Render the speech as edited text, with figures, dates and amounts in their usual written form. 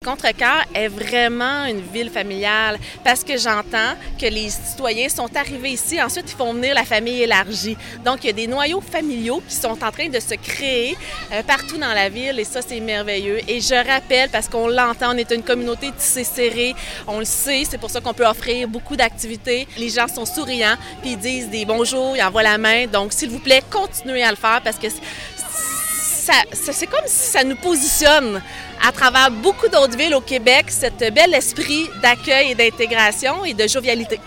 Contrecœur est vraiment une ville familiale parce que j'entends que les citoyens sont arrivés ici, ensuite ils font venir la famille élargie. Donc il y a des noyaux familiaux qui sont en train de se créer partout dans la ville et ça c'est merveilleux. Et je rappelle, parce qu'on l'entend, on est une communauté tissée serrée, on le sait, c'est pour ça qu'on peut offrir beaucoup d'activités. Les gens sont souriants, puis ils disent des bonjours, ils envoient la main. Donc s'il vous plaît, continuez à le faire parce que c'est comme si ça nous positionne à travers beaucoup d'autres villes au Québec, cet bel esprit d'accueil et d'intégration et de jovialité.